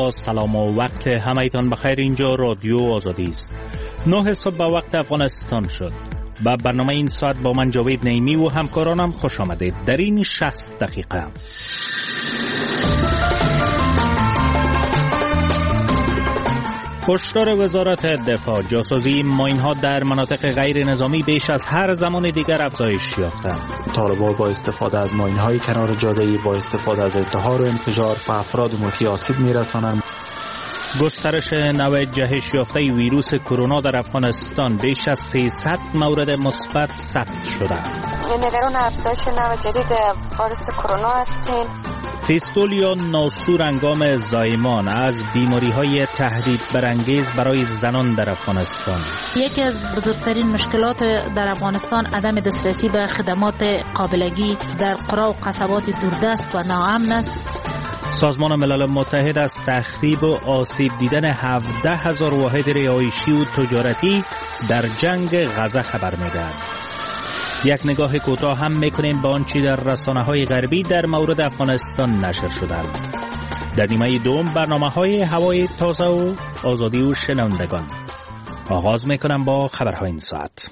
با سلام و وقت همه‌تان بخیر. اینجا رادیو آزادی است. 9 صبح به وقت افغانستان شد. با برنامه این ساعت با من جاوید نعیمی و همکارانم خوش آمدید. در این 60 دقیقه هشدار وزارت دفاع: جاسوسی ماین‌ها در مناطق غیر نظامی بیش از هر زمان دیگر افزایش یافتند. طالبان با استفاده از ماین‌های کنار جاده‌ای با استفاده از التهاب و انفجار به افراد ملکی آسیب می‌رسانند. گسترش نوع جهش یافته ویروس کرونا در افغانستان: بیش از 300 مورد مثبت ثبت شده. نگران افزایش نوع جدید ویروس کرونا هستیم. فیستول یا ناسور انگام زایمان از بیماری‌های تهدید برانگیز برای زنان در افغانستان. یکی از بزرگترین مشکلات در افغانستان عدم دسترسی به خدمات قابلگی در قرى و قصبات دوردست و ناامن است. سازمان ملل متحد از تخریب و آسیب دیدن 17,000 واحد رهایشی و تجارتی در جنگ غزه خبر می‌دهد. یک نگاه کوتاه هم میکنیم به آنچه در رسانه‌های غربی در مورد افغانستان نشر شده. در نیمه دوم برنامه‌های هوای تازه و آزادی و شنوندگان. آغاز میکنم با خبرهای این ساعت.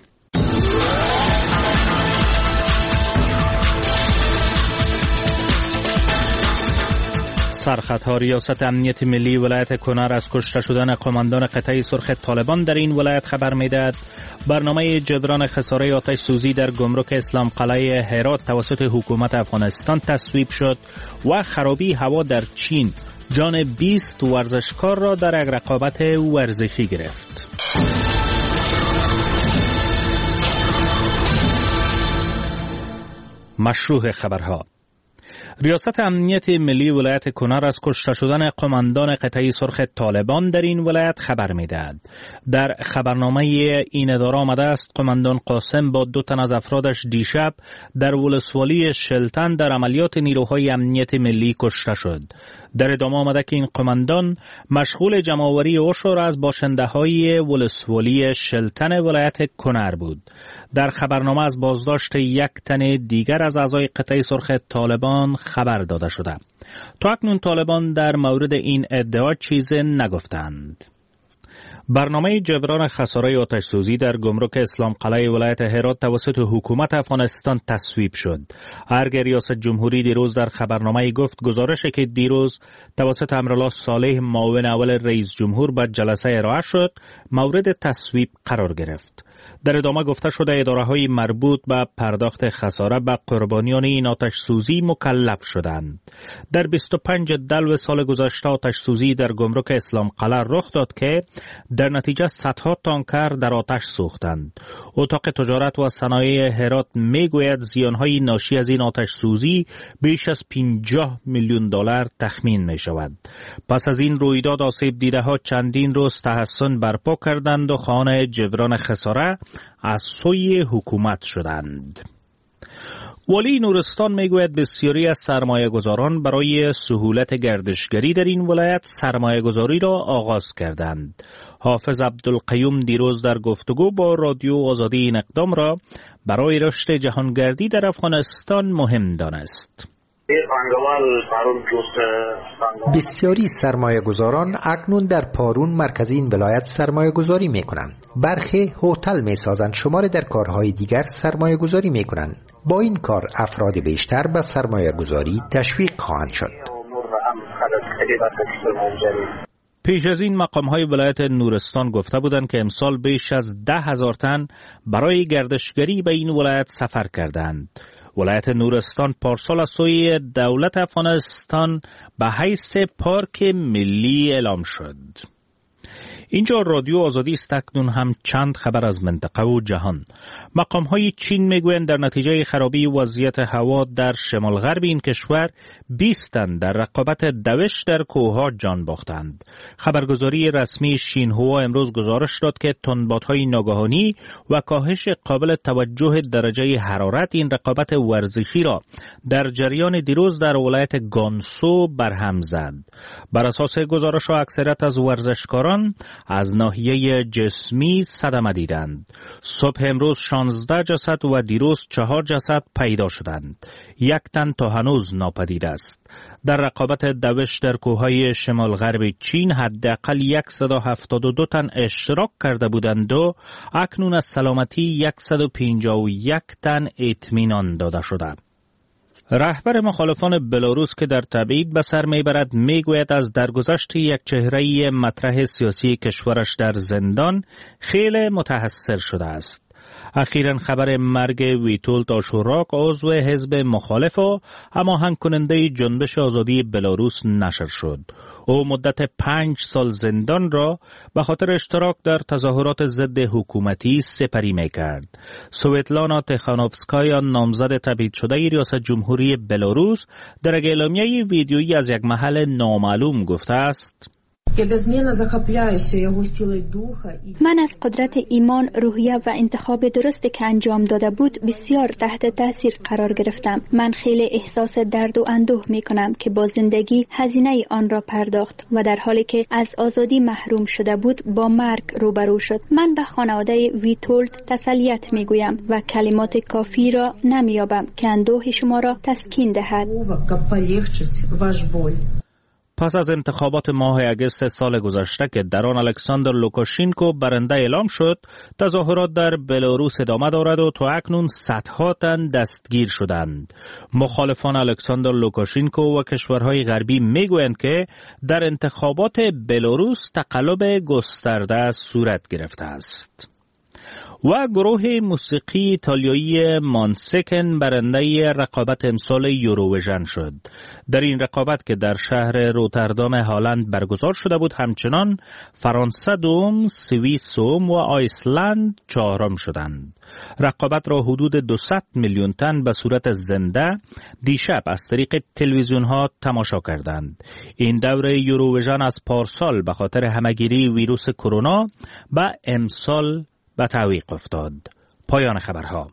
سرخطها: ریاست امنیت ملی ولایت کنر از کشته شدن قماندان قطعه سرخ طالبان در این ولایت خبر می‌دهد. برنامه جبران خساره آتش سوزی در گمرک اسلام قلعه هرات توسط حکومت افغانستان تصویب شد و خرابی هوا در چین جان 20 ورزشکار را در یک رقابت ورزشی گرفت. مشروع خبرها: ریاست امنیت ملی ولایت کنر از کشته شدن قماندان قطعه سرخ طالبان در این ولایت خبر می‌دهد. در خبرنامه این اداره آمده است قماندان قاسم با 2 تن از افرادش دیشب در ولسوالی شلتن در عملیات نیروهای امنیت ملی کشته شد. در ادامه آمده که این قماندان مشغول جمع‌آوری عشر از باشنده‌های ولسوالی شلتن ولایت کنر بود. در خبرنامه از بازداشت 1 تن دیگر از اعضای قطعه سرخ طالبان خبر داده شده. تا اکنون طالبان در مورد این ادعا چیز نگفتند. برنامه جبران خساره آتش سوزی در گمرک اسلام قلعه ولایت هرات توسط حکومت افغانستان تصویب شد. ارگ ریاست جمهوری دیروز در خبرنامه گفت گزارشی که دیروز توسط امرالله صالح معاون اول رئیس جمهور به جلسه ارائه شد مورد تصویب قرار گرفت. در ادامه گفته شده اداره‌های مربوط به پرداخت خساره به قربانیان این آتش سوزی مکلف شدند. در 25 دلو سال گذشته آتش سوزی در گمرک اسلام قلعه رخ داد که در نتیجه صدها تانکر در آتش سوختند. اتاق تجارت و صنایع هرات میگوید زیانهای ناشی از این آتش سوزی بیش از 50 میلیون دلار تخمین می شود. پس از این رویداد آسیب دیده ها چندین روز تحسن برپا کردند و خواهان جبران خساره از سوی حکومت شدند. والی نورستان میگوید بسیاری از سرمایه گذاران برای سهولت گردشگری در این ولایت سرمایه گذاری را آغاز کردند. حافظ عبدالقیوم دیروز در گفتگو با رادیو آزادی این اقدام را برای رشد جهانگردی در افغانستان مهم دانست. بسیاری سرمایه گذاران اکنون در پارون مرکز این ولایت سرمایه گذاری می کنند. برخی هتل می سازند، شمار در کارهای دیگر سرمایه گذاری می کنند. با این کار افراد بیشتر به سرمایه گذاری تشویق خواهند شد. پیش از این مقام‌های ولایت نورستان گفته بودند که امسال بیش از 10,000 تن برای گردشگری به این ولایت سفر کردند. ولایت نورستان پارسال از سوی دولت افغانستان به حیث پارک ملی اعلام شد. اینجا رادیو آزادی است. اکنون هم چند خبر از منطقه و جهان. مقام‌های چین میگویند در نتیجه خرابی وضعیت هوا در شمال غرب این کشور 20 تن در رقابت دوش در کوه‌ها جان باختند. خبرگزاری رسمی شینهوا امروز گزارش داد که تندبادهای ناگهانی و کاهش قابل توجه درجه حرارت این رقابت ورزشی را در جریان دیروز در ولایت گانسو برهم زد. بر اساس گزارش اکثریت از ورزشکاران از ناحیه جسمی صدمه دیدند. صبح امروز 16 جسد و دیروز 4 جسد پیدا شدند. 1 تن تا هنوز ناپدید است. در رقابت دوش در کوههای شمال غرب چین حداقل 172 تن اشتراک کرده بودند و اکنون از سلامتی 151 تن اطمینان داده شده. رهبر مخالفان بلاروس که در تبعید به سر میبرد میگوید از درگذشت یک چهره مطرح سیاسی کشورش در زندان خیلی متحسر شده است. اخیراً خبر مرگ ویتولت آشوراک عضو حزب مخالف و هماهنگ کننده جنبش آزادی بلاروس نشر شد. او مدت 5 سال زندان را به خاطر اشتراک در تظاهرات ضد حکومتی سپری میکرد. سویتلانا تخانوفسکایا نامزد تبعید شده ریاست جمهوری بلاروس در اعلامیه ویدیویی از یک محل نامعلوم گفته است: من از قدرت ایمان، روحیه و انتخاب درستی که انجام داده بود بسیار تحت تاثیر قرار گرفتم. من خیلی احساس درد و اندوه می کنم که با زندگی هزینه آن را پرداخت و در حالی که از آزادی محروم شده بود با مرگ روبرو شد. من به خانواده ویتولت تسلیت می گویم و کلمات کافی را نمی یابم که اندوه شما را تسکین دهد. پس از انتخابات ماه اگست سال گذشته که در آن الکساندر لوکاشینکو برنده اعلام شد، تظاهرات در بلاروس ادامه دارد و تا اکنون صدها تن دستگیر شدند. مخالفان الکساندر لوکاشینکو و کشورهای غربی میگویند که در انتخابات بلاروس تقلب گسترده صورت گرفته است. و گروه موسیقی ایتالیایی مانسکن برنده رقابت امسال یوروویژن شد. در این رقابت که در شهر روتردام هلند برگزار شده بود، همچنان فرانسه دوم، سوئیس سوم و آیسلند چهارم شدند. رقابت را حدود 200 میلیون تن به صورت زنده دیشب از طریق تلویزیون ها تماشا کردند. این دوره یوروویژن از پارسال به خاطر همهگیری ویروس کرونا به امسال به تعویق افتاد. پایان خبرها.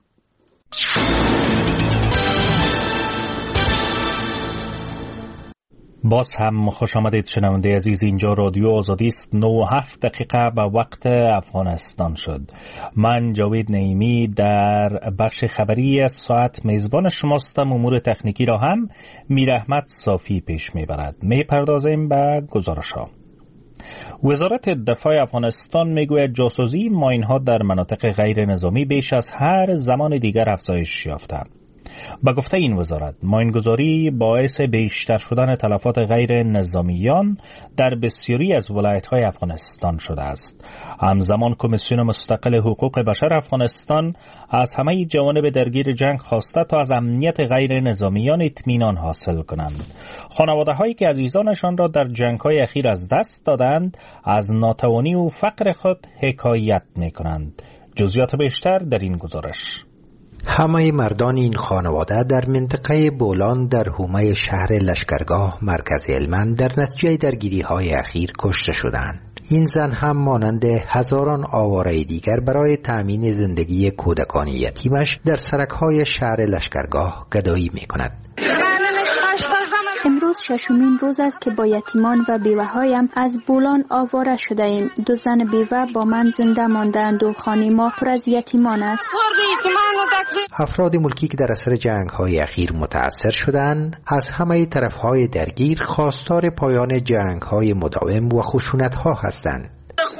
باز هم خوش آمدید شنونده عزیز، اینجا رادیو آزادی است. 9:07 به وقت افغانستان شد. من جاوید نعیمی در بخش خبری ساعت میزبان شماستم. امور تکنیکی را هم میر احمد صافی پیش میبرد. میپردازیم به گزارش ها. وزارت دفاع افغانستان میگوید جاسوسی ماین‌ها در مناطق غیر نظامی بیش از هر زمان دیگر افزایش یافته. با گفته این وزارت، ماینگذاری باعث بیشتر شدن تلفات غیر نظامیان در بسیاری از ولایت‌های افغانستان شده است. همزمان کمیسیون مستقل حقوق بشر افغانستان از همه جوانب درگیر جنگ خواسته تا از امنیت غیر نظامیان اطمینان حاصل کنند. خانواده‌هایی که عزیزانشان را در جنگ‌های اخیر از دست دادند، از ناتوانی و فقر خود حکایت می‌کنند. جزئیات بیشتر در این گزارش. همه مردان این خانواده در منطقه بولان در حومه شهر لشکرگاه مرکز هلمند در نتیجه درگیری‌های اخیر کشته شدند. این زن هم مانند هزاران آواره دیگر برای تأمین زندگی کودکان یتیمش در سرک‌های شهر لشکرگاه گدایی می‌کند. امروز ششمین روز است که با یتیمان و بیوه‌هایم از بولان آواره شده ایم. 2 زن بیوه با من زنده ماندند و خانه ما پر از یتیمان است. افراد ملکی که در اثر جنگ‌های اخیر متأثر شدند، از همه طرف‌های درگیر خواستار پایان جنگ‌های مداوم و خشونت‌ها هستند.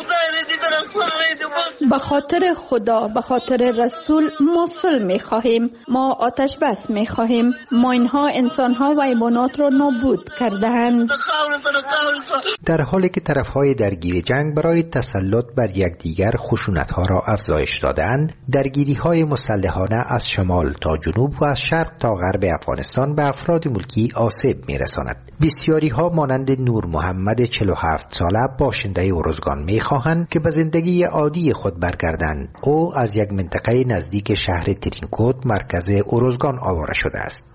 به خاطر خدا، به خاطر رسول ما صلح می خواهیم. ما آتش بس می خواهیم. ما اینها انسانها و حیوانات را نابود کرده‌اند. در حالی که طرفهای درگیر جنگ برای تسلط بر یکدیگر خشونت‌ها را افزایش دادند، درگیری‌های مسلحانه از شمال تا جنوب و از شرق تا غرب افغانستان به افراد ملکی آسیب می‌رساند. بسیاری‌ها مانند نور محمد 47 ساله باشنده ارزگان می‌خواهند که به زندگی عادی خود برگردند. او از یک منطقه نزدیک شهر ترینکوت مرکز ارزگان آواره شده است.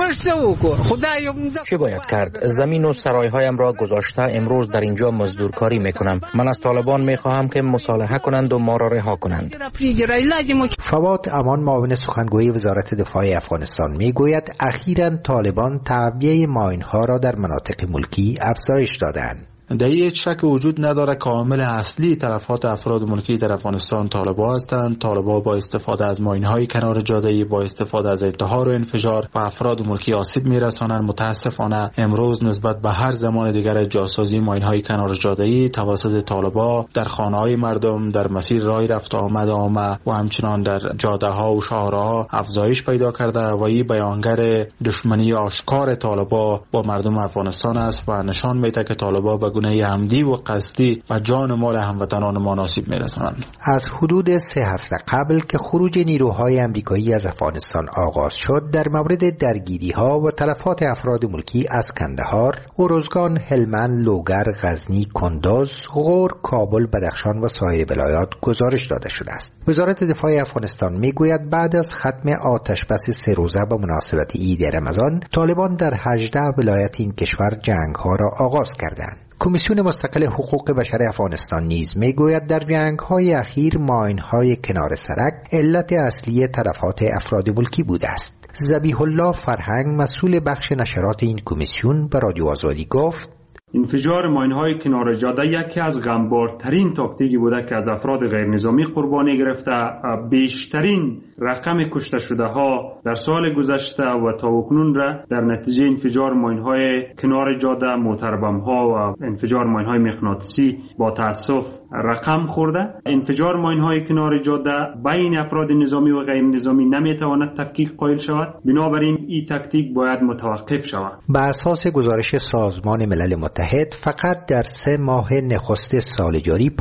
چه باید کرد؟ زمین و سرایهایم را گذاشته امروز در اینجا مزدورکاری میکنم. من از طالبان میخواهم که مصالحه کنند و ما را رها کنند. فواد امان معاون سخنگوی وزارت دفاع افغانستان میگوید اخیراً طالبان تعبیه ماین‌ها را در مناطق ملکی افزایش دادند. در هیچ شک وجود نداره که عامل اصلی تلفات افراد ملکی در افغانستان طالبان هستند. طالبان با استفاده از ماین‌های کنار جاده، با استفاده از انتحار و انفجار و افراد ملکی آسیب میرسانند. متاسفانه امروز نسبت به هر زمان دیگر جاسازی ماین‌های کنار جاده توسط طالبان در خانه‌های مردم، در مسیر راه رفت آمد و همچنان در جاده‌ها و شهرها افزایش پیدا کرده و این بیانگر دشمنی آشکار طالبان با مردم افغانستان است و نشان میده که طالبان به گونه عمدی و قصدی و جان و مال هموطنان ما آسیب میرسانند. از حدود 3 هفته قبل که خروج نیروهای آمریکایی از افغانستان آغاز شد، در مورد درگیری‌ها و تلفات افراد ملکی از کندهار، ارزگان، هلمند، لوگر، غزنی، کندوز، غور، کابل، بدخشان و سایر ولایات گزارش داده شده است. وزارت دفاع افغانستان میگوید بعد از ختم آتش بس 3 روزه به مناسبت عید رمضان، طالبان در 18 ولایت این کشور جنگ‌ها را آغاز کردند. کمیسیون مستقل حقوق بشر افغانستان نیز میگوید در جنگ‌های اخیر ماین‌های کنار سرک علت اصلی تلفات افراد ملکی بوده است. ذبیح الله فرهنگ، مسئول بخش نشرات این کمیسیون، به رادیو آزادی گفت: انفجار ماین‌های کنار جاده یکی از غمبارترین تاکتیکی بوده که از افراد غیر نظامی قربانی گرفته. بیشترین رقم کشته شده ها در سال گذشته و تا اکنون را در نتیجه انفجار ماین‌های کنار جاده، موتربم‌ها و انفجار ماین‌های مغناطیسی با تأسف رقم خورده. انفجار ماین‌های کنار جاده بین افراد نظامی و غیر نظامی نمیتواند تفکیک قائل شود، بنابراین این تاکتیک باید متوقف شود. بر اساس گزارش سازمان ملل متحد، فقط در 3 ماه نخست سال جاری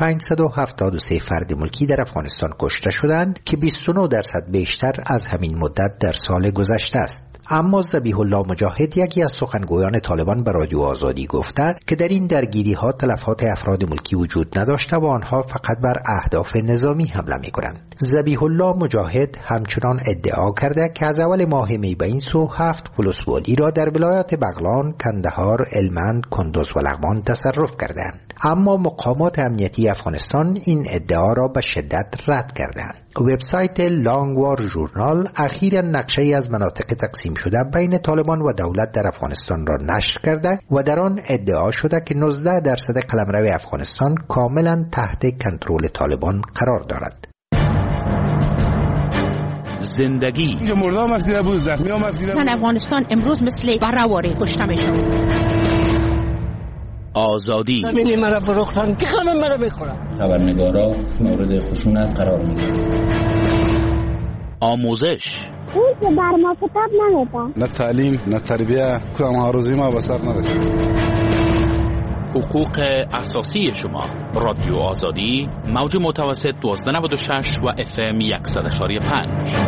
573 فرد ملکی در افغانستان کشته شدند که 29% بیشتر از همین مدت در سال گذشته است. اما ذبیح الله مجاهد، یکی از سخنگویان طالبان، به رادیو آزادی گفته که در این درگیری ها تلفات افراد ملکی وجود نداشته و آنها فقط بر اهداف نظامی حمله می‌کنند. ذبیح الله مجاهد همچنان ادعا کرده که از اول ماه می به این سو 7 ولسوالی را در ولایات بغلان، کندهار، هلمند، کندوز و لغمان تصرف کردند. اما مقامات امنیتی افغانستان این ادعا را به شدت رد کردند. وبسایت لانگوار ژورنال اخیراً نقشه‌ای از مناطق تقسیم شده بین طالبان و دولت در افغانستان را نشر کرده و در آن ادعا شده که 19% قلمرو افغانستان کاملاً تحت کنترل طالبان قرار دارد. زندگی مردم مفسیده بود، زخمی ها مفسیده بود. افغانستان امروز مثل بره‌واره کشته میشه. آزادی ببینی مرا فروختن که همه مرا بخورن. خبرنگارا مورد خشونت قرار میگیرن. آموزش اون که بر ما کتاب نمیده. نه تعلیم، نه تربیه، کدام آرزوی ما به سر نرسید. حقوق اساسی شما. رادیو آزادی، موج متوسط 1296 و FM 100.5.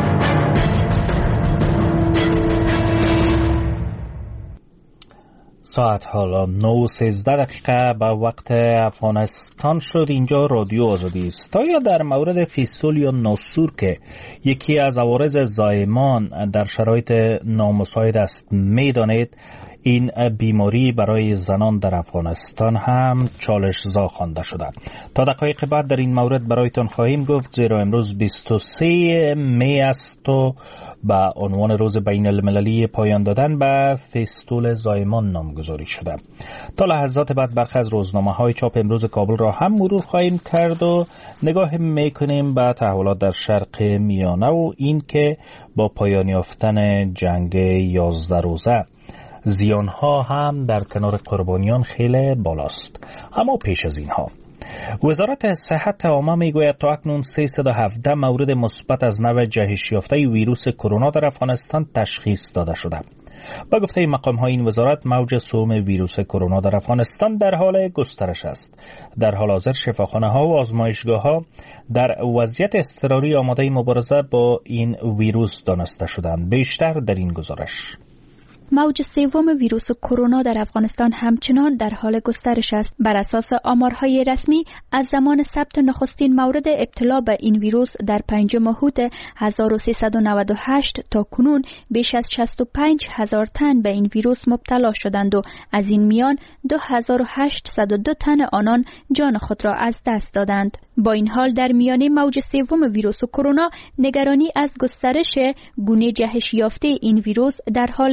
ساعت حالا 9:13 به وقت افغانستان شد. اینجا رادیو آزادی است. تا یا در مورد فیستول یا ناسور که یکی از عوارض زایمان در شرایط نامساعد است میدانید، این بیماری برای زنان در افغانستان هم چالش‌زا خوانده شده. تا دقایق بعد در این مورد برایتان خواهیم گفت، زیرا امروز 23 می است و به عنوان روز بین المللی پایان دادن به فیستول زایمان نامگذاری شده. تا لحظات بعد برخی از روزنامه‌های چاپ امروز کابل را هم مرور خواهیم کرد و نگاه می‌کنیم به تحولات در شرق میانه و این که با پایان یافتن جنگ 11 روزه زیانها هم در کنار قربانیان خیلی بالاست. اما پیش از اینها، وزارت صحت عامه میگوید تا اکنون 317 مورد مثبت از نوع جهش یافته ویروس کرونا در افغانستان تشخیص داده شده. با گفته مقام‌های این وزارت، موج سوم ویروس کرونا در افغانستان در حال گسترش است. در حال حاضر شفاخانه‌ها و آزمایشگاه‌ها در وضعیت اضطراری آماده مبارزه با این ویروس دانسته شدند. بیشتر در این گزارش. موج سوم ویروس کرونا در افغانستان همچنان در حال گسترش است. بر اساس آمارهای رسمی، از زمان ثبت نخستین مورد ابتلا به این ویروس در 5 ماهوت 1398 تا کنون بیش از 65,000 تن به این ویروس مبتلا شدند و از این میان 2802 تن آنان جان خود را از دست دادند. با این حال در میانه موج سوم ویروس کرونا، نگرانی از گسترش گونه جهش یافته این ویروس در حال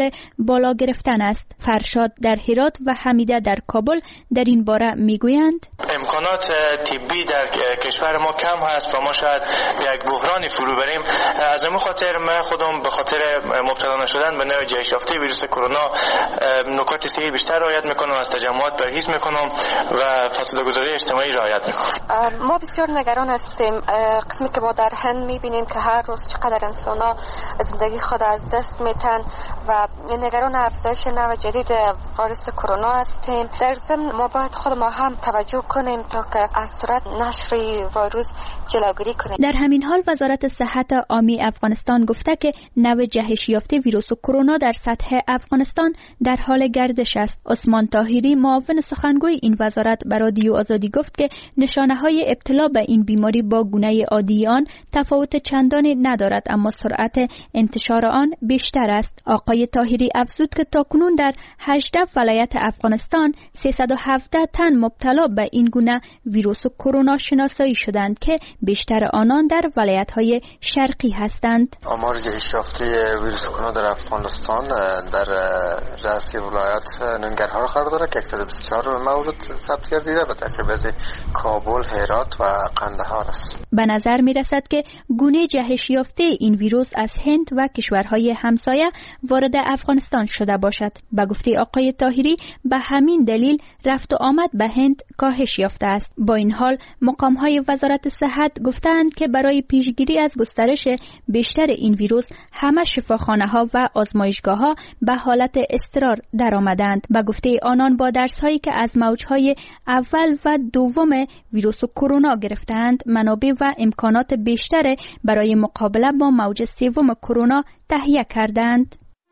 بالا گرفتن است. فرشاد در هرات و حمیده در کابل در این باره میگویند امکانات طبی در کشور ما کم هست و ما شاید یک بحرانی فرو بریم. از این خاطر من خودم به خاطر مبتلا نشدن به نوع جهش یافته ویروس کرونا نکات صحی بیشتر رعایت میکنم، از تجمعات پرهیز میکنم و فاصله گذاری اجتماعی رعایت میکنم. ما بسیار نگران هستیم. قسمی که ما در هند میبینیم که هر روز چقدر انسان‌ها زندگی خود از دست میتن و نگران افزایش نوع جدید ویروس کرونا هستیم. در ضمن ما باید خود ما هم توجه کنیم تا که از سرعت نشر ویروس جلوگیری کنیم. در همین حال وزارت صحت عامی افغانستان گفته که نوع جهش یافته ویروس کرونا در سطح افغانستان در حال گردش است. عثمان طاهری معاون سخنگوی این وزارت به رادیو آزادی گفت که نشانه‌های ابتلا به این بیماری با گونه عادی آن تفاوت چندانی ندارد، اما سرعت انتشار آن بیشتر است. آقای طاهری افزود که تاکنون در 18 ولایت افغانستان 317 تن مبتلا به این گونه ویروس کرونا شناسایی شدند که بیشتر آنان در ولایت‌های شرقی هستند. آمار جهش یافته ویروس کرونا در افغانستان در رأس ولایت ننگرهار قرار دارد که 124 مورد ثبت گردیده به ترکیب کابل، هرات و قندهار است. به نظر می رسد که گونه جهش یافته این ویروس از هند و کشورهای همسایه وارد افغانستان شده باشد. به گفته آقای طاهری به همین دلیل رفت و آمد به هند کاهش یافته است. با این حال مقام‌های وزارت صحت گفتند که برای پیشگیری از گسترش بیشتر این ویروس همه شفاخانه‌ها و آزمایشگاه‌ها به حالت اضطرار درآمدند. به گفته آنان با درس‌هایی که از موج‌های اول و دوم ویروس کرونا گرفتند، منابع و امکانات بیشتر برای مقابله با موج سوم کرونا تهیه کردند.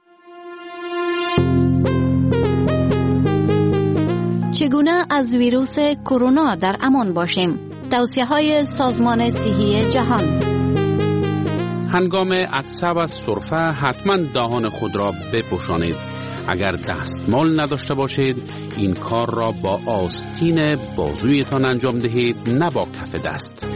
چگونه از ویروس کرونا در امان باشیم؟ توصیه‌های سازمان صحی جهان. هنگام عطسه و سرفه حتما دهان خود را بپوشانید. اگر دستمال نداشته باشید این کار را با آستین بازویتان انجام دهید، نه با کف دست.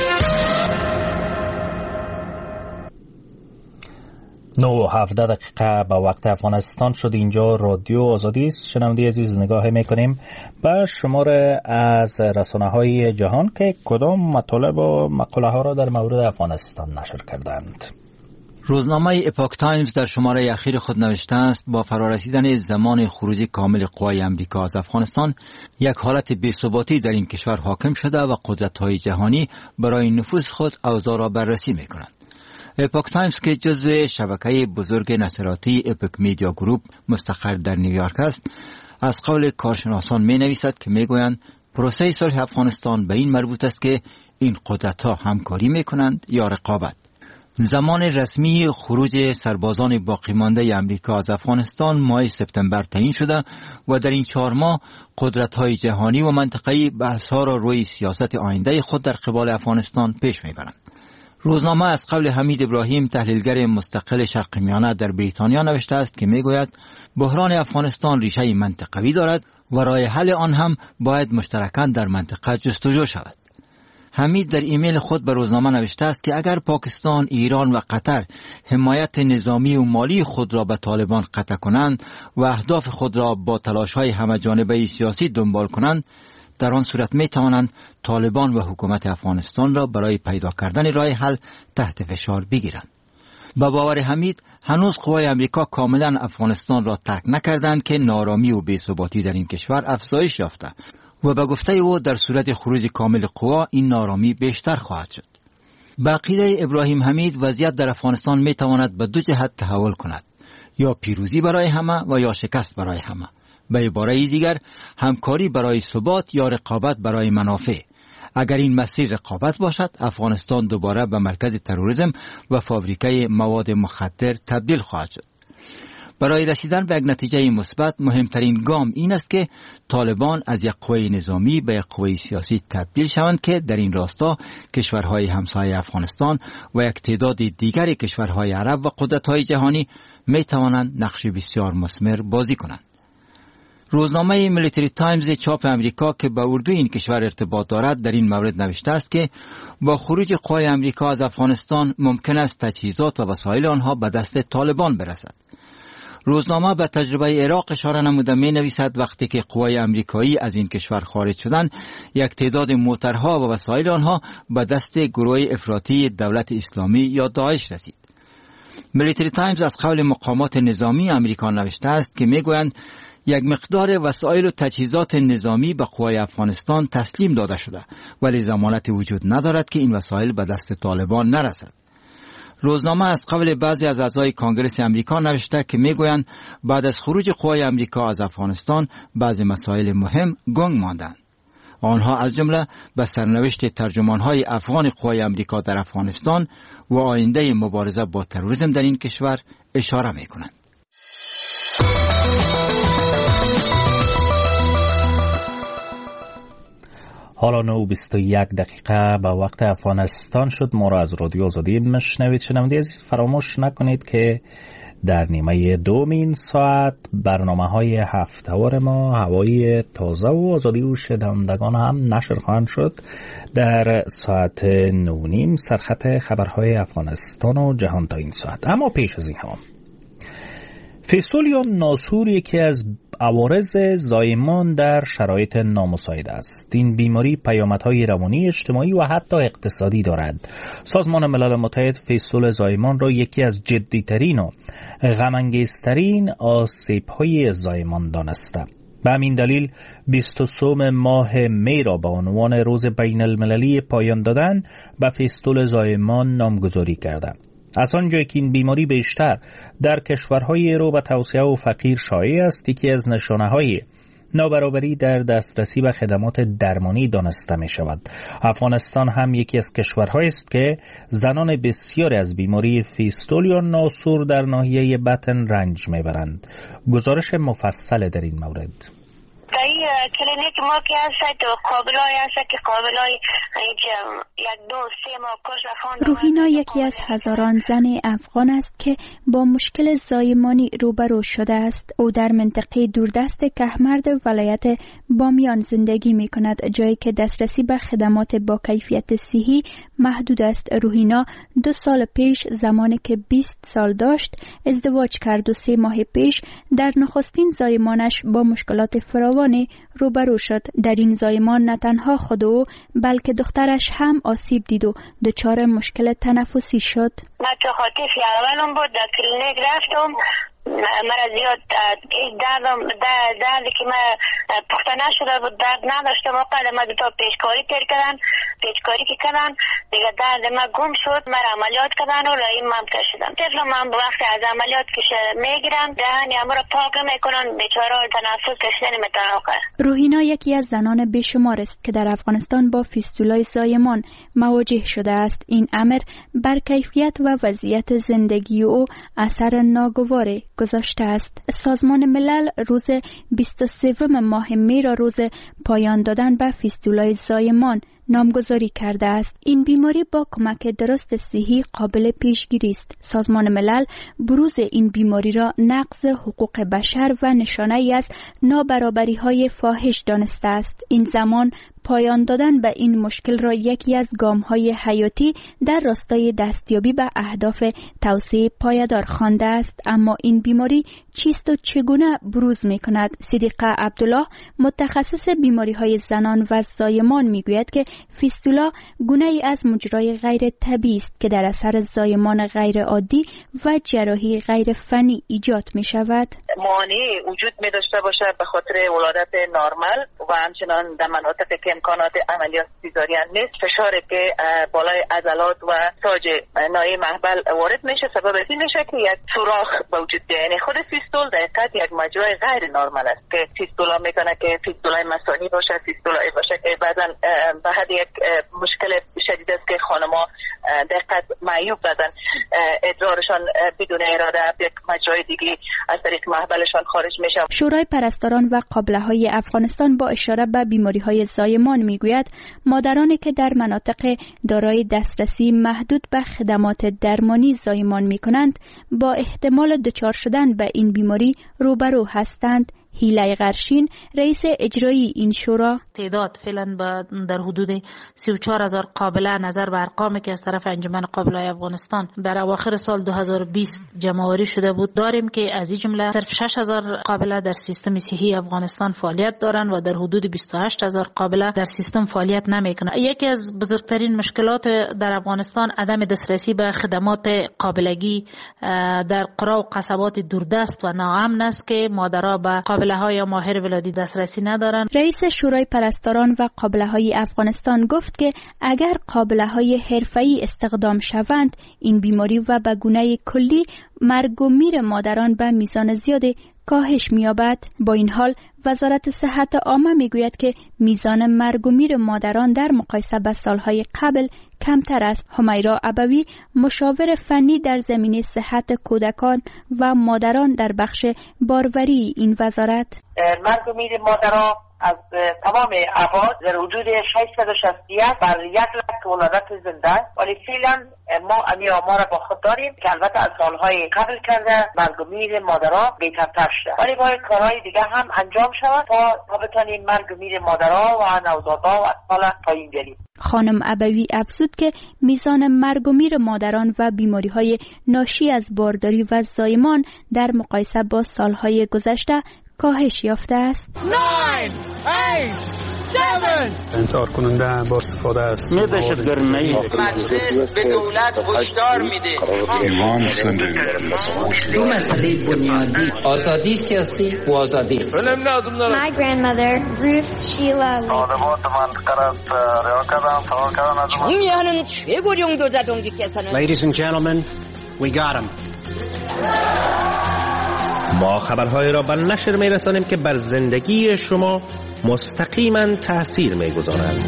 9:17 به وقت افغانستان شد. اینجا رادیو آزادی است. شنونده عزیز نگاه میکنیم به شماره از رسانه‌های جهان که کدام مطالب و مقاله ها را در مورد افغانستان نشر کردند. روزنامه اپاک تایمز در شماره اخیر خود نوشته است با فرارسیدن زمان خروج کامل قوای امریکا از افغانستان یک حالت بی‌ثباتی در این کشور حاکم شده و قدرت‌های جهانی برای نفوذ خود اوضاع را بررسی می‌کنند. اپاک تایمز که جزو شبکه بزرگ نشراتی اپاک میدیا گروپ مستقر در نیویورک است، از قول کارشناسان می‌نویسد که می‌گویند پروسه صلح افغانستان به این مربوط است که این قدرت‌ها همکاری می‌کنند یا رقابت. زمان رسمی خروج سربازان باقی مانده امریکا از افغانستان ماه سپتامبر تعیین شده و در این 4 ماه قدرت‌های جهانی و منطقه‌ای بحث‌ها را روی سیاست آینده خود در قبال افغانستان پیش می‌برند. روزنامه از قول حمید ابراهیم تحلیلگر مستقل شرق میانه در بریتانیا نوشته است که میگوید بحران افغانستان ریشه منطقوی دارد و راه حل آن هم باید مشترکاً در منطقه جستجو شود. حمید در ایمیل خود به روزنامه نوشته است که اگر پاکستان، ایران و قطر حمایت نظامی و مالی خود را به طالبان قطع کنند و اهداف خود را با تلاش‌های همه‌جانبه سیاسی دنبال کنند، در آن صورت می توانند طالبان و حکومت افغانستان را برای پیدا کردن راه حل تحت فشار بگیرند. با باور حمید هنوز قوای امریکا کاملا افغانستان را ترک نکردند که نارامی و بی‌ثباتی در این کشور افزایش یافته و به گفته او در صورت خروج کامل قوا این نارامی بیشتر خواهد شد. به عقیده ابراهیم حمید وضعیت در افغانستان می تواند به 2 جهت تحول کند، یا پیروزی برای همه و یا شکست برای همه. به عباره دیگر همکاری برای ثبات یا رقابت برای منافع. اگر این مسیر رقابت باشد افغانستان دوباره به مرکز تروریسم و فابریکه مواد مخدر تبدیل خواهد شد. برای رسیدن به یک نتیجه مثبت مهمترین گام این است که طالبان از یک قوه نظامی به یک قوه سیاسی تبدیل شوند که در این راستا کشورهای همسایه افغانستان و یک تعداد دیگر کشورهای عرب و قدرت‌های جهانی می توانند نقش بسیار مثمر بازی کنند. روزنامه میلیتری تایمز چاپ امریکا که به اردو این کشور ارتباط دارد در این مورد نوشته است که با خروج قوای امریکا از افغانستان ممکن است تجهیزات و وسایل آنها به دست طالبان برسد. روزنامه به تجربه عراق اشاره نموده می نویسد وقتی که قوای امریکایی از این کشور خارج شدند، یک تعداد موترها و وسایل آنها به دست گروه افراطی دولت اسلامی یا داعش رسید. میلیتری تایمز از قول مقامات نظامی امریکا نوشته است که میگویند یک مقدار وسایل و تجهیزات نظامی به قوای افغانستان تسلیم داده شده، ولی ضمانت وجود ندارد که این وسایل به دست طالبان نرسد. روزنامه از قول بعضی از اعضای کانگرس امریکا نوشته که میگویند بعد از خروج قوای امریکا از افغانستان بعضی مسائل مهم گنگ ماندند. آنها از جمله به سرنوشت ترجمانهای افغان قوای امریکا در افغانستان و آینده مبارزه با تروریسم در این کشور اشاره میکنند. حالا 9:21 به وقت افغانستان شد. ما را از رادیو آزادی میشنوید. شنونده عزیز، فراموش نکنید که در نیمه دوم این ساعت برنامه‌های هفته‌وار ما هوای تازه و آزادی و شنوندگان هم نشر خواهند شد. در ساعت 9:30 سرخط خبرهای افغانستان و جهان تا این ساعت. اما پیش از این هم فیستول یا ناسور یکی از عوارض زایمان در شرایط نامساعد است. این بیماری پیامدهای روانی، اجتماعی و حتی اقتصادی دارد. سازمان ملل متحد فیستول زایمان را یکی از جدیترین و غم‌انگیزترین آسیب‌های زایمان دانسته. به همین دلیل 23 ماه می را به عنوان روز بین المللی پایان دادن به فیستول زایمان نامگذاری کرده. از آنجایی که این بیماری بیشتر در کشورهای رو به توسعه و فقیر شایع است، یکی از نشانه‌های نابرابری در دسترسی به خدمات درمانی دانسته می شود. افغانستان هم یکی از کشورهایی است که زنان بسیاری از بیماری فیستول یا ناسور در ناحیه بطن رنج می برند. گزارش مفصل در این مورد. این کلینیک ما که هست تو قابلای هست که قابلای یک دو سه ماه کش رفان. روحینا یکی از هزاران زن افغان است که با مشکل زایمانی روبرو شده است. او در منطقه دوردست کهمرد ولایت بامیان زندگی می کند، جایی که دسترسی به خدمات با کیفیت صحی محدود است. روحینا 2 سال پیش زمانی که 20 سال داشت ازدواج کرد و 3 ماه پیش در نخستین زایمانش با مشکلات فراوان روبرو شد. در این زایمان نه تنها خود او بلکه دخترش هم آسیب دید و دچار مشکل تنفسی شد. من تو خاطفی اولم بود در کلینیک رفتم، مرا زیاد دردی که من پخته نشده بود، درد نداشتم. وقت من دوتا پیشکاری پیشکاری که کردن دیگه درد من گم شد. مرا عملیات کردن و رایم ممتع شدم. طفل من به وقت از عملیات که میگیرم دهن همه را پاک میکنن، بیچاره تنفس کشیدن میتونه. روحینا یکی از زنان بیشمار است که در افغانستان با فیستولای زایمان مواجه شده است. این امر بر کیفیت و وضعیت زندگی او اثر ناگواری گذاشته است. سازمان ملل روز 23 ماه می را روز پایان دادن به فیستولای زایمان نامگذاری کرده است. این بیماری با کمک درست صحی قابل پیشگیری است. سازمان ملل بروز این بیماری را نقض حقوق بشر و نشانه‌ای از نابرابری‌های فاحش دانسته است. این زمان پایان دادن به این مشکل را یکی از گام‌های حیاتی در راستای دستیابی به اهداف توسعه پایدار خوانده است. اما این بیماری چیست و چگونه بروز می‌کند؟ صدیقه عبدالله متخصص بیماری‌های زنان و زایمان می‌گوید که فیستولا گونه‌ای از مجرای غیر طبیعی است که در اثر زایمان غیر عادی و جراحی غیر فنی ایجاد می‌شود. مانع وجود می‌داشته باشه به خاطر ولادت نرمال و همچنان در مناطق که امکانات عملیات سیزارین نیست، فشاری که بالای عضلات و تاج ناحیه محبل وارد میشه سبب این میشه که یک سوراخ به وجود بیاد. یعنی خود فیستول در حقیقت یک مجرای غیر نرمال است که فیستولا میکنه که فیستولای مثانی باشه، فیستولای باشه که بعضا به حد یک مشکل شدید است که خانم‌ها دقت معیوب بدن ادرارشان بدون اراده یک مجرای دیگه از طریق محبلشان خارج میشه. شورای پرستاران و قابله‌های افغانستان با اشاره به بیماری‌های زایمان میگوید مادرانی که در مناطق دارای دسترسی محدود به خدمات درمانی زایمان میکنند با احتمال دچار شدن به این بیماری روبرو هستند. هیلای غرشین رئیس اجرایی این شورا تعداد فعلا در حدود 34,000 قابله نظر به ارقامی که از طرف انجمن قابله‌های افغانستان در اواخر سال 2020 جمع‌آوری شده بود داریم که از این جمله صرف 6,000 قابله در سیستم صحی افغانستان فعالیت دارند و در حدود 28,000 قابله در سیستم فعالیت نمی‌کنند. یکی از بزرگترین مشکلات در افغانستان عدم دسترسی به خدمات قابلگی در قرا و قصبات دوردست و ناامن است که مادرها به قابله‌های ماهر ولادی دسترسی ندارند. رئیس شورای پرستاران و قابله‌های افغانستان گفت که اگر قابله‌های حرفه‌ای استخدام شوند این بیماری و به گونه کلی مرگ و میر مادران به میزان زیاد کاهش می‌یابد. با این حال وزارت صحت عامه میگوید که میزان مرگ و میر مادران در مقایسه با سالهای قبل کمتر است. همیرا ابوی مشاور فنی در زمینه صحت کودکان و مادران در بخش باروری این وزارت: مرگ و میر مادران از تمام افراد در حدود 661 بر 100,000 ولادت زنده است، ولی فعلا ما امی آمار با خود داریم که البته از سالهای قبل کرده مرگ و میر مادران بهترتر شده، ولی باید کارهای دیگه هم انجام شود تا بتانیم مرگ و میر مادران و نوزادها و اطفال پایین بیاریم. خانم ابوی افزود که میزان مرگ و میر مادران و بیماری‌های ناشی از بارداری و زایمان در مقایسه با سالهای گذشته کاهش یافته است. 9 8 7 انتحار کننده با استفاده است. مجلس به دولت هشدار میده دو مسئله بنیادی: آزادی سیاسی و آزادی. My grandmother Ruth Sheila 정의하는 최고령도 자동직계사는 Ladies and gentlemen, we got him. ما خبرهای را به نشر می‌رسانیم که بر زندگی شما مستقیما تأثیر می‌گذارند.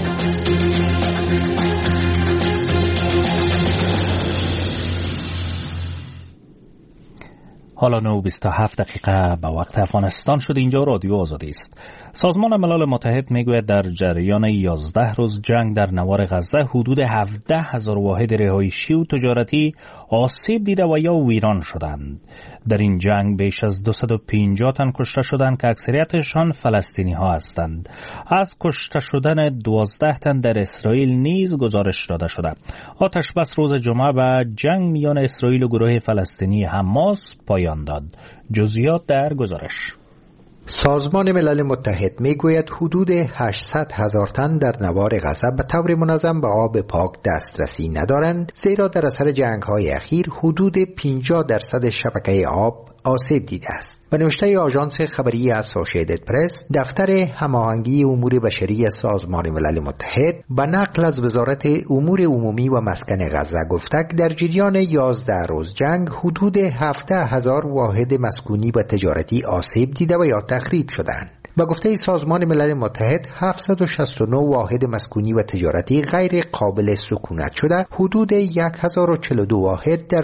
حالا 9:27 به وقت افغانستان شد. اینجا رادیو آزادی است. سازمان ملل متحد میگوید در جریان 11 روز جنگ در نوار غزه حدود 17,000 واحد رهایشی و تجارتی آسیب دیده و یا ویران شدند. در این جنگ بیش از 250 تن کشته شدند که اکثریتشان فلسطینی ها هستند. از کشته شدن 12 تن در اسرائیل نیز گزارش داده شده. آتش بس روز جمعه به جنگ میان اسرائیل و گروه فلسطینی حماس پایان داد. جزئیات در گزارش. سازمان ملل متحد میگوید حدود 800,000 تن در نوار غزه به طور منظم به آب پاک دسترسی ندارند، زیرا در اثر جنگ‌های اخیر حدود 50% شبکه آب آسیب دیده است. به نوشته آژانس خبری اسوسییتد پرس، دفتر هماهنگی امور بشری سازمان ملل متحد به نقل از وزارت امور عمومی و مسکن غزه گفته که در جریان 11 روز جنگ حدود 17,000 واحد مسکونی و تجارتی آسیب دیده و یا تخریب شدند. با گفته سازمان ملل متحد 769 واحد مسکونی و تجارتی غیر قابل سکونت شده، حدود 1042 واحد در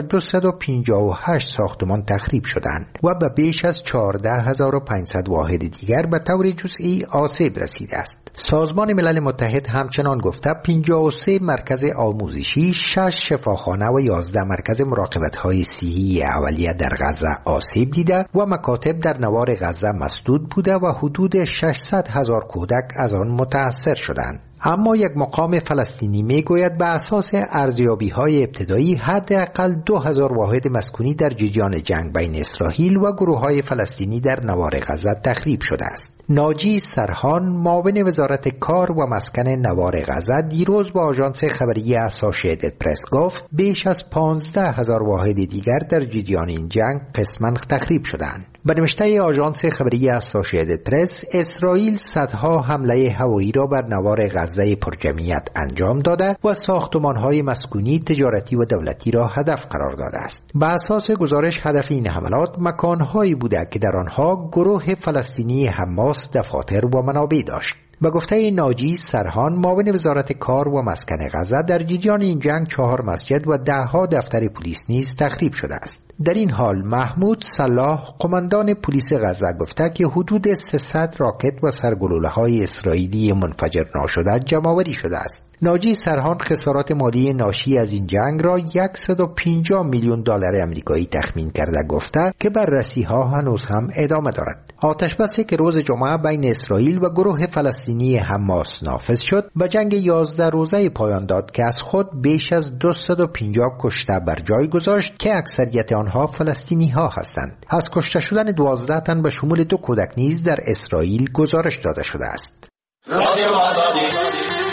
258 ساختمان تخریب شدند و به بیش از 14,500 واحد دیگر به طور جزئی آسیب رسیده است. سازمان ملل متحد همچنان گفته 53 مرکز آموزشی، 6 شفاخانه و 11 مرکز مراقبت‌های صحی اولیه در غزه آسیب دیده و مکاتب در نوار غزه مسدود بوده و حدود 600,000 کودک از آن متاثر شدند. اما یک مقام فلسطینی میگوید به اساس ارزیابی‌های ابتدایی حداقل 2,000 واحد مسکونی در جریان جنگ بین اسرائیل و گروه‌های فلسطینی در نوار غزه تخریب شده است. ناجی سرحان، معاون وزارت کار و مسکن نوار غزه، دیروز با آژانس خبری اسوسییتد پرس گفت بیش از 15,000 واحد دیگر در جریان این جنگ قسماً تخریب شدند. به نوشته آژانس خبری اسوسییتد پرس، اسرائیل صدها حمله هوایی را بر نوار غزه پرجمعیت انجام داده و ساختمان‌های مسکونی، تجارتی و دولتی را هدف قرار داده است. به اساس گزارش هدف این حملات مکان‌هایی بوده که در آنها گروه فلسطینی حماس دفاتر و منابع داشت. به گفته ناجی سرحان، معاون وزارت کار و مسکن غزه، در جریان این جنگ 4 مسجد و 10 دفتر پلیس نیز تخریب شده است. در این حال محمود صلاح قماندان پلیس غزه گفته که حدود 300 راکت و سرگلوله‌های اسرائیلی منفجر ناشده جمع‌آوری شده است. ناجی سرحان خسارات مالی ناشی از این جنگ را 150 میلیون دلار آمریکایی تخمین کرده گفته که بررسی‌ها هنوز هم ادامه دارد. آتشبسی که روز جمعه بین اسرائیل و گروه فلسطینی حماس نافذ شد و جنگ 11 روزه پایان داد که از خود بیش از 250 کشته بر جای گذاشت که اکثریت آنها فلسطینی ها هستند. از کشته شدن 12 تن به شمول 2 کودک نیز در اسرائیل گزارش داده شده است.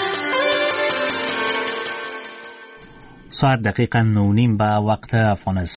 ساعت دقیقاً 9:30 به وقت افغانستان.